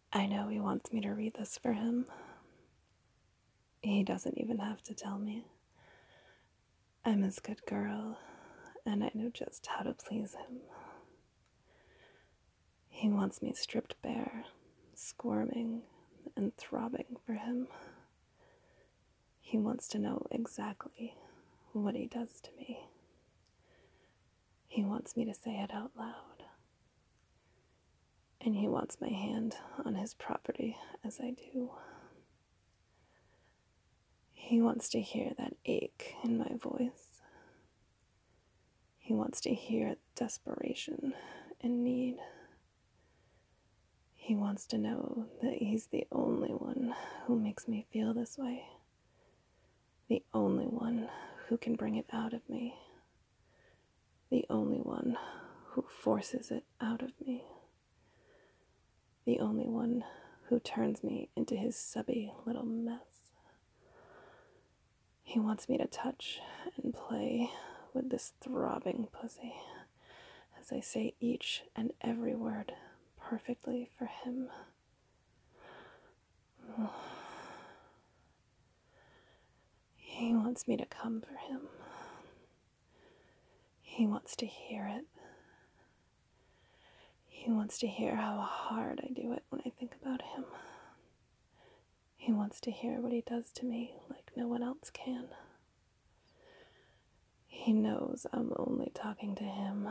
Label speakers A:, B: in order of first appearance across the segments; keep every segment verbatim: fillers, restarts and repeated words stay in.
A: I know he wants me to read this for him. He doesn't even have to tell me. I'm his good girl, and I know just how to please him. He wants me stripped bare, squirming and throbbing for him. He wants to know exactly what he does to me. He wants me to say it out loud. And he wants my hand on his property as I do. He wants to hear that ache in my voice. He wants to hear the desperation and need. He wants to know that he's the only one who makes me feel this way. The only one who can bring it out of me. The only one who forces it out of me. The only one who turns me into his subby little mess. He wants me to touch and play with this throbbing pussy as I say each and every word perfectly for him. He wants me to come for him. He wants to hear it. He wants to hear how hard I do it when I think about him. He wants to hear what he does to me like no one else can. He knows I'm only talking to him.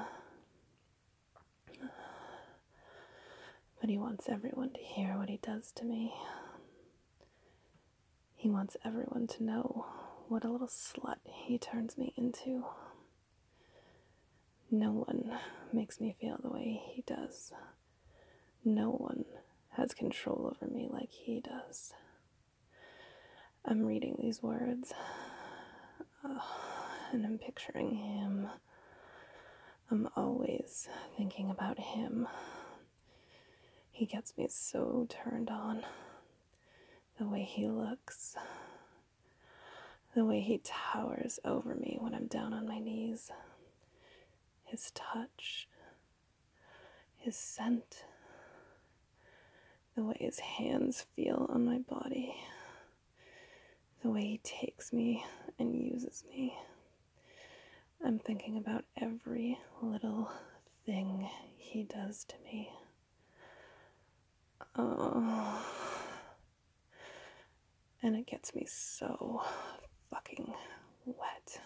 A: But he wants everyone to hear what he does to me. He wants everyone to know what a little slut he turns me into. No one makes me feel the way he does. No one has control over me like he does. I'm reading these words, uh, and I'm picturing him. I'm always thinking about him. He gets me so turned on. The way he looks. The way he towers over me when I'm down on my knees. His touch. His scent. The way his hands feel on my body. The way he takes me and uses me. I'm thinking about every little thing he does to me. Oh. And it gets me so fucking wet.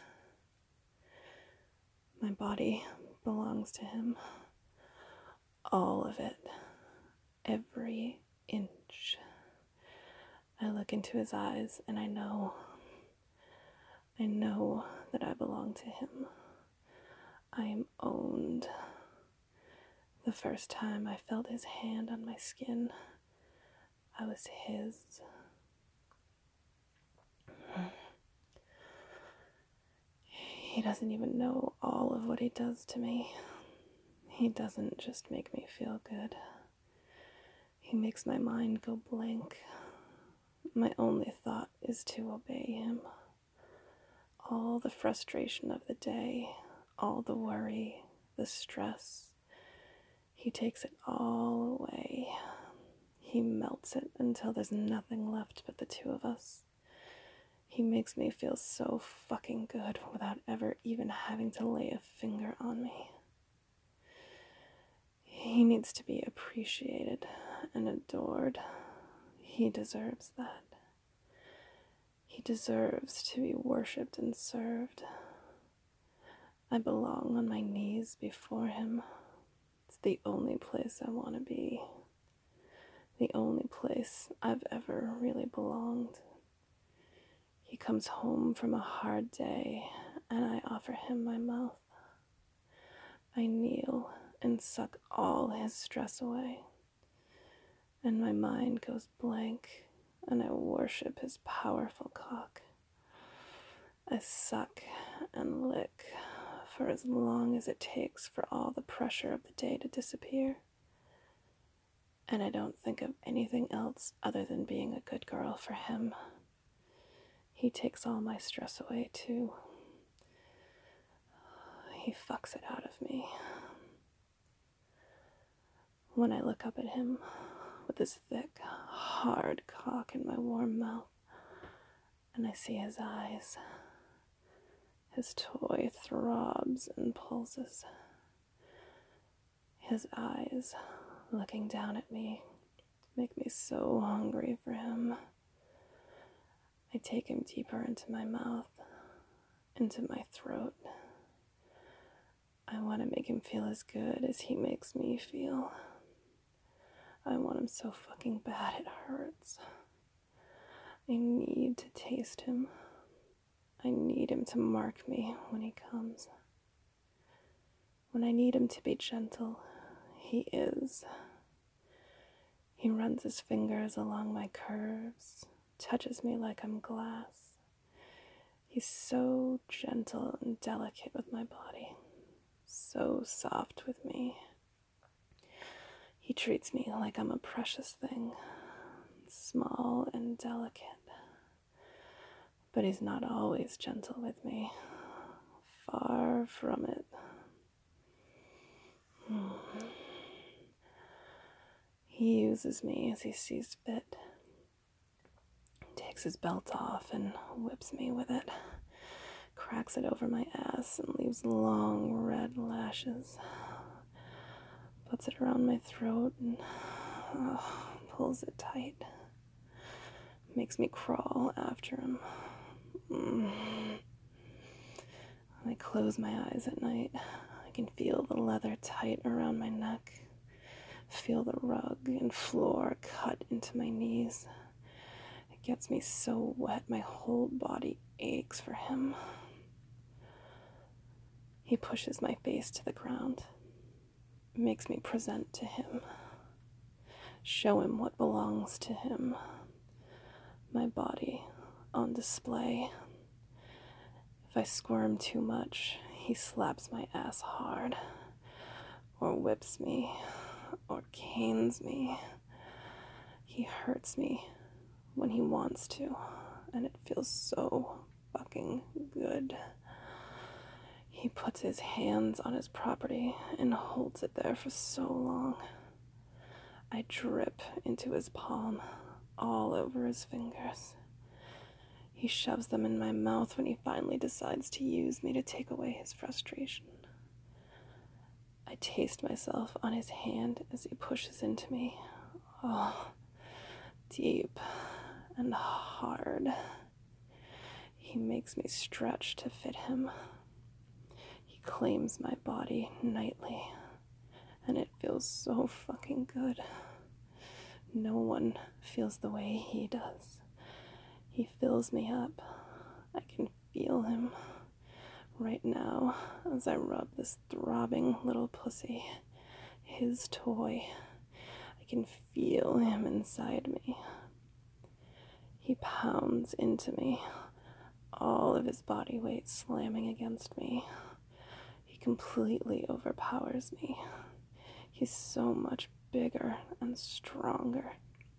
A: My body belongs to him. All of it. Every inch. I look into his eyes and I know, I know that I belong to him. I am owned. The first time I felt his hand on my skin, I was his. He doesn't even know all of what he does to me. He doesn't just make me feel good. He makes my mind go blank. My only thought is to obey him. All the frustration of the day, all the worry, the stress, he takes it all away. He melts it until there's nothing left but the two of us. He makes me feel so fucking good without ever even having to lay a finger on me. He needs to be appreciated and adored. He deserves that. He deserves to be worshipped and served. I belong on my knees before him. It's the only place I want to be. The only place I've ever really belonged. He comes home from a hard day, and I offer him my mouth. I kneel and suck all his stress away, and my mind goes blank, and I worship his powerful cock. I suck and lick for as long as it takes for all the pressure of the day to disappear. And I don't think of anything else other than being a good girl for him. He takes all my stress away too. He fucks it out of me. When I look up at him, with his thick, hard cock in my warm mouth, and I see his eyes. His toy throbs and pulses. His eyes, looking down at me, make me so hungry for him. I take him deeper into my mouth, into my throat. I want to make him feel as good as he makes me feel. I want him so fucking bad it hurts. I need to taste him. I need him to mark me when he comes. When I need him to be gentle, he is. He runs his fingers along my curves, touches me like I'm glass. He's so gentle and delicate with my body, so soft with me. He treats me like I'm a precious thing, small and delicate. But he's not always gentle with me. Far from it. Hmm. He uses me as he sees fit. Takes his belt off and whips me with it. Cracks it over my ass and leaves long red lashes. Puts it around my throat and oh, pulls it tight. Makes me crawl after him. Mm. When I close my eyes at night, I can feel the leather tight around my neck. Feel the rug and floor cut into my knees. It gets me so wet my whole body aches for him. He pushes my face to the ground, makes me present to him, show him what belongs to him. My body on display. If I squirm too much, he slaps my ass hard, or whips me, or canes me. He hurts me when he wants to, and it feels so fucking good. He puts his hands on his property and holds it there for so long. I drip into his palm, all over his fingers. He shoves them in my mouth when he finally decides to use me to take away his frustration. I taste myself on his hand as he pushes into me. Oh, deep and hard. He makes me stretch to fit him. He claims my body nightly, and it feels so fucking good. No one feels the way he does. He fills me up. I can feel him right now as I rub this throbbing little pussy, his toy. I can feel him inside me. He pounds into me, all of his body weight slamming against me. He completely overpowers me. He's so much bigger and stronger.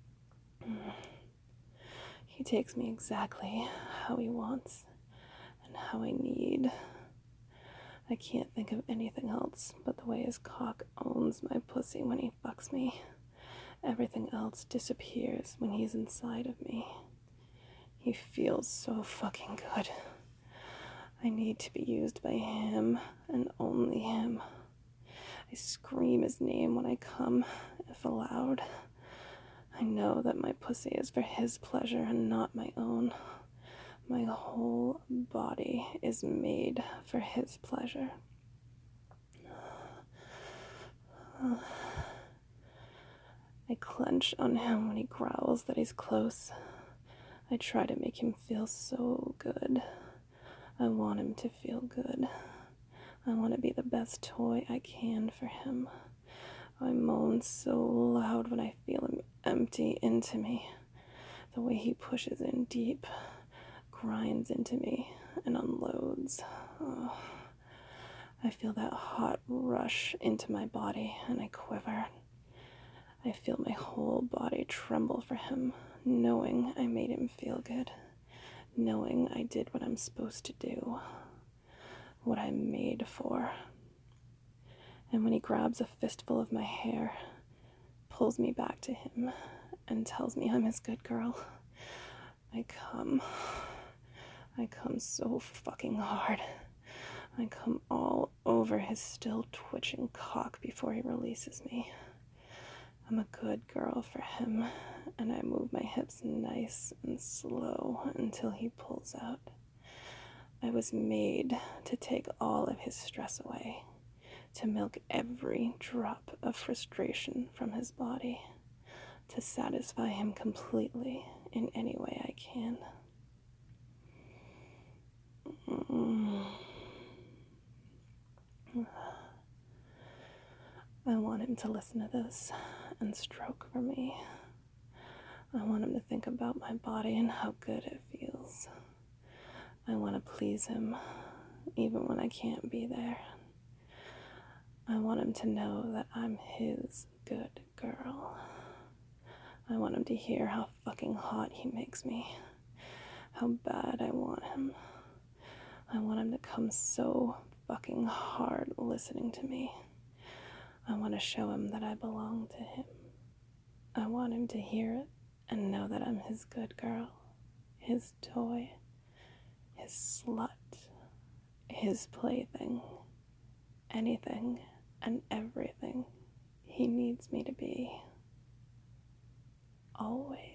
A: He takes me exactly how he wants and how I need. I can't think of anything else but the way his cock owns my pussy when he fucks me. Everything else disappears when he's inside of me. He feels so fucking good. I need to be used by him and only him. I scream his name when I come, if allowed. I know that my pussy is for his pleasure and not my own. My whole body is made for his pleasure. I clench on him when he growls that he's close. I try to make him feel so good. I want him to feel good. I want to be the best toy I can for him. I moan so loud when I feel him empty into me. The way he pushes in deep, grinds into me, and unloads. Oh. I feel that hot rush into my body, and I quiver. I feel my whole body tremble for him, knowing I made him feel good, knowing I did what I'm supposed to do, what I'm made for. And when he grabs a fistful of my hair, pulls me back to him and tells me I'm his good girl, I come. I come so fucking hard. I come all over his still twitching cock before he releases me. I'm a good girl for him, and I move my hips nice and slow until he pulls out. I was made to take all of his stress away, to milk every drop of frustration from his body, to satisfy him completely in any way I can. Mm. I want him to listen to this and stroke for me. I want him to think about my body and how good it feels. I want to please him, even when I can't be there. I want him to know that I'm his good girl. I want him to hear how fucking hot he makes me, how bad I want him. I want him to come so fucking hard listening to me. I want to show him that I belong to him. I want him to hear it and know that I'm his good girl, his toy, his slut, his plaything, anything and everything he needs me to be. Always.